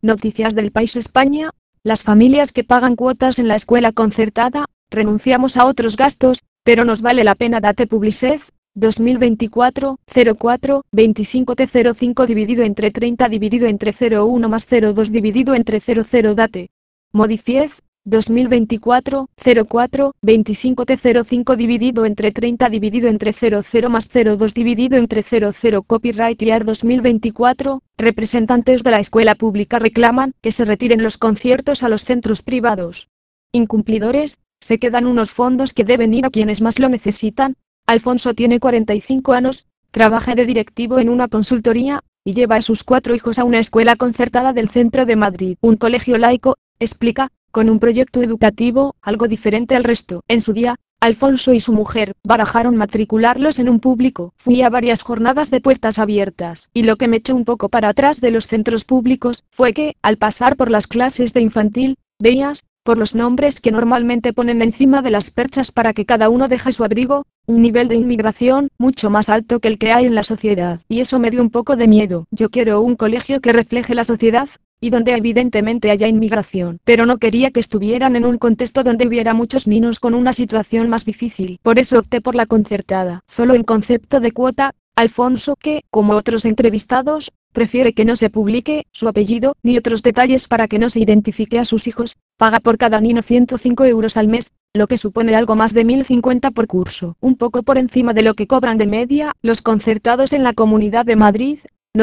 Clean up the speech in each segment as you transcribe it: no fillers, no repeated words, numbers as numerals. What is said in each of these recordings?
Noticias del País España. Las familias que pagan cuotas en la escuela concertada, renunciamos a otros gastos, pero nos vale la pena. Date Publicet, 2024, 04, 25T05 dividido entre 30 dividido entre 0,1 más 0,2 dividido entre 0,0 Date. Modifiez, 2024, 04, 25T05 dividido entre 30 dividido entre 00 más 02 dividido entre 00 Copyright Year 2024, representantes de la escuela pública reclaman que se retiren los conciertos a los centros privados. Incumplidores, se quedan unos fondos que deben ir a quienes más lo necesitan. Alfonso tiene 45 años, trabaja de directivo en una consultoría, y lleva a sus 4 hijos a una escuela concertada del centro de Madrid, un colegio laico, explica, con un proyecto educativo, algo diferente al resto. En su día, Alfonso y su mujer barajaron matricularlos en un público. Fui a varias jornadas de puertas abiertas, y lo que me echó un poco para atrás de los centros públicos, fue que, al pasar por las clases de infantil, veías, por los nombres que normalmente ponen encima de las perchas para que cada uno deje su abrigo, un nivel de inmigración mucho más alto que el que hay en la sociedad. Y eso me dio un poco de miedo. Yo quiero un colegio que refleje la sociedad, y donde evidentemente haya inmigración, pero no quería que estuvieran en un contexto donde hubiera muchos niños con una situación más difícil. Por eso opté por la concertada. Solo en concepto de cuota, Alfonso, que, como otros entrevistados, prefiere que no se publique su apellido ni otros detalles para que no se identifique a sus hijos, paga por cada niño 105 euros al mes, lo que supone algo más de 1.050 por curso, un poco por encima de lo que cobran de media los concertados en la Comunidad de Madrid,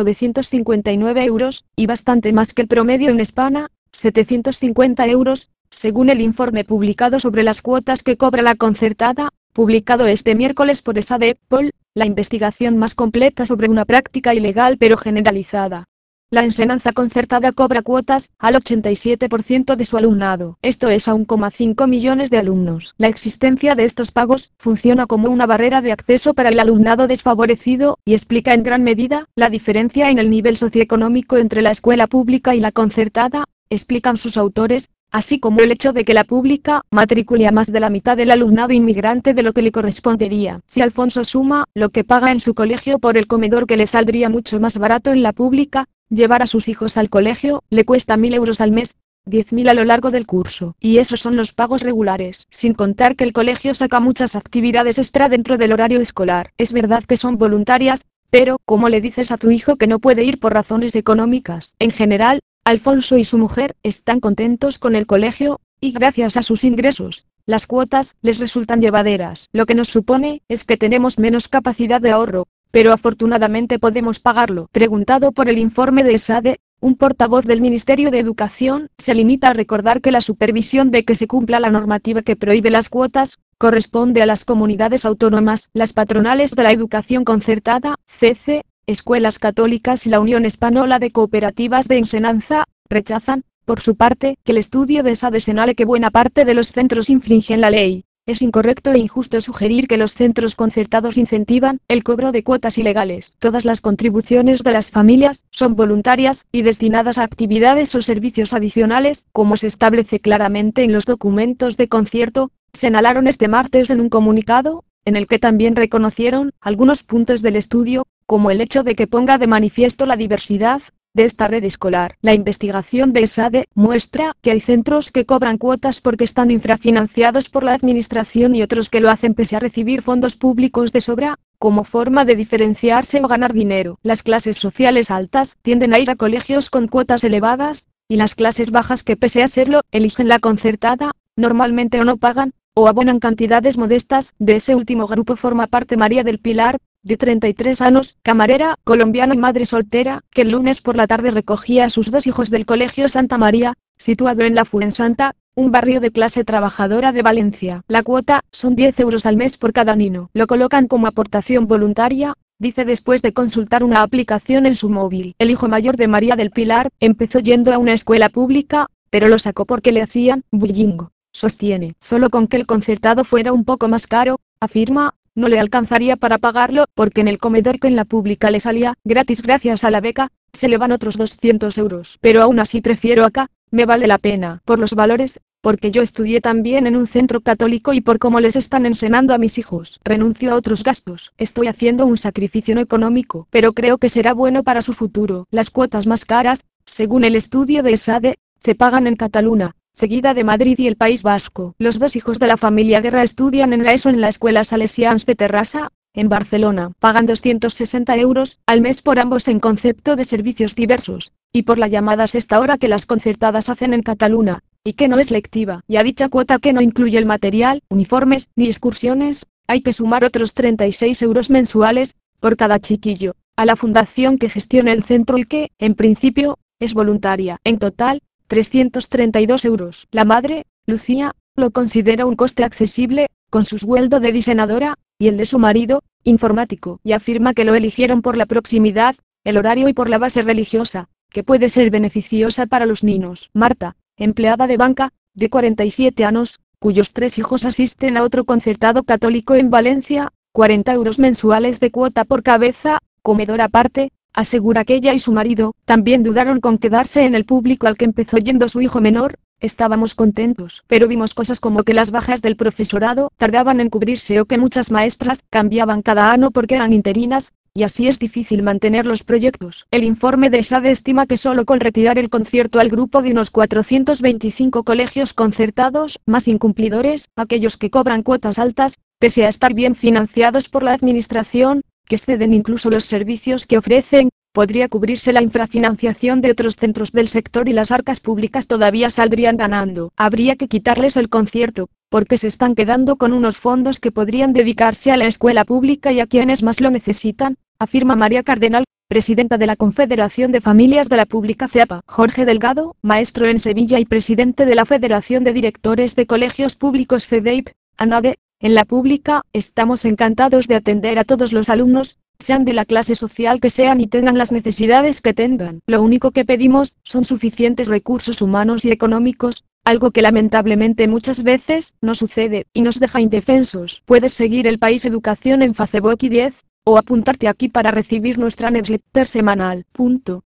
959 euros, y bastante más que el promedio en España, 750 euros, según el informe publicado sobre las cuotas que cobra la concertada, publicado este miércoles por ESADE-Pol, la investigación más completa sobre una práctica ilegal pero generalizada. La enseñanza concertada cobra cuotas al 87% de su alumnado, esto es a 1,5 millones de alumnos. La existencia de estos pagos funciona como una barrera de acceso para el alumnado desfavorecido, y explica en gran medida la diferencia en el nivel socioeconómico entre la escuela pública y la concertada, explican sus autores, así como el hecho de que la pública matricule a más de la mitad del alumnado inmigrante de lo que le correspondería. Si Alfonso suma lo que paga en su colegio por el comedor, que le saldría mucho más barato en la pública, llevar a sus hijos al colegio le cuesta 1.000 euros al mes, 10.000 a lo largo del curso, y esos son los pagos regulares, sin contar que el colegio saca muchas actividades extra dentro del horario escolar. Es verdad que son voluntarias, pero ¿cómo le dices a tu hijo que no puede ir por razones económicas? En general, Alfonso y su mujer están contentos con el colegio, y gracias a sus ingresos, las cuotas les resultan llevaderas. Lo que nos supone es que tenemos menos capacidad de ahorro, pero afortunadamente podemos pagarlo. Preguntado por el informe de ESADE, un portavoz del Ministerio de Educación se limita a recordar que la supervisión de que se cumpla la normativa que prohíbe las cuotas corresponde a las comunidades autónomas, las patronales de la educación concertada, CC, escuelas católicas y la Unión Española de Cooperativas de Enseñanza, rechazan, por su parte, que el estudio de ESADE señale que buena parte de los centros infringen la ley. Es incorrecto e injusto sugerir que los centros concertados incentivan el cobro de cuotas ilegales. Todas las contribuciones de las familias son voluntarias y destinadas a actividades o servicios adicionales, como se establece claramente en los documentos de concierto, señalaron este martes en un comunicado, en el que también reconocieron algunos puntos del estudio, como el hecho de que ponga de manifiesto la diversidad de esta red escolar. La investigación de ESADE muestra que hay centros que cobran cuotas porque están infrafinanciados por la administración y otros que lo hacen pese a recibir fondos públicos de sobra, como forma de diferenciarse o ganar dinero. Las clases sociales altas tienden a ir a colegios con cuotas elevadas, y las clases bajas, que pese a serlo, eligen la concertada, normalmente o no pagan, o abonan cantidades modestas. De ese último grupo forma parte María del Pilar, de 33 años, camarera, colombiana y madre soltera, que el lunes por la tarde recogía a sus 2 hijos del Colegio Santa María, situado en la Fuensanta, un barrio de clase trabajadora de Valencia. La cuota son 10 euros al mes por cada niño. Lo colocan como aportación voluntaria, dice después de consultar una aplicación en su móvil. El hijo mayor de María del Pilar empezó yendo a una escuela pública, pero lo sacó porque le hacían bullying. Sostiene, solo con que el concertado fuera un poco más caro, afirma, no le alcanzaría para pagarlo, porque en el comedor que en la pública le salía gratis gracias a la beca, se le van otros 200 euros. Pero aún así prefiero acá, me vale la pena, por los valores, porque yo estudié también en un centro católico y por cómo les están enseñando a mis hijos. Renuncio a otros gastos, estoy haciendo un sacrificio no económico, pero creo que será bueno para su futuro. Las cuotas más caras, Según el estudio de ESADE, se pagan en Cataluña, seguida de Madrid y el País Vasco. Los dos hijos de la familia Guerra estudian en la ESO en la Escuela Salesians de Terrassa, en Barcelona. Pagan 260 euros al mes por ambos en concepto de servicios diversos, y por la llamada sexta hora que las concertadas hacen en Cataluña, y que no es lectiva. Y a dicha cuota, que no incluye el material, uniformes ni excursiones, hay que sumar otros 36 euros mensuales por cada chiquillo, a la fundación que gestiona el centro y que, en principio, es voluntaria. En total, 332 euros. La madre, Lucía, lo considera un coste accesible, con su sueldo de diseñadora, y el de su marido, informático, y afirma que lo eligieron por la proximidad, el horario y por la base religiosa, que puede ser beneficiosa para los niños. Marta, empleada de banca, de 47 años, cuyos 3 hijos asisten a otro concertado católico en Valencia, 40 euros mensuales de cuota por cabeza, comedor aparte, asegura que ella y su marido también dudaron con quedarse en el público al que empezó yendo su hijo menor. Estábamos contentos, pero vimos cosas como que las bajas del profesorado tardaban en cubrirse o que muchas maestras cambiaban cada año porque eran interinas, y así es difícil mantener los proyectos. El informe de ESADE estima que solo con retirar el concierto al grupo de unos 425 colegios concertados, más incumplidores, aquellos que cobran cuotas altas, pese a estar bien financiados por la administración, que exceden incluso los servicios que ofrecen, podría cubrirse la infrafinanciación de otros centros del sector y las arcas públicas todavía saldrían ganando. Habría que quitarles el concierto, porque se están quedando con unos fondos que podrían dedicarse a la escuela pública y a quienes más lo necesitan, afirma María Cardenal, presidenta de la Confederación de Familias de la Pública CEAPA. Jorge Delgado, maestro en Sevilla y presidente de la Federación de Directores de Colegios Públicos FEDEIP, ANADE, en la pública, estamos encantados de atender a todos los alumnos, sean de la clase social que sean y tengan las necesidades que tengan. Lo único que pedimos son suficientes recursos humanos y económicos, algo que lamentablemente muchas veces no sucede, y nos deja indefensos. Puedes seguir El País Educación en Facebook y 10, o apuntarte aquí para recibir nuestra newsletter semanal.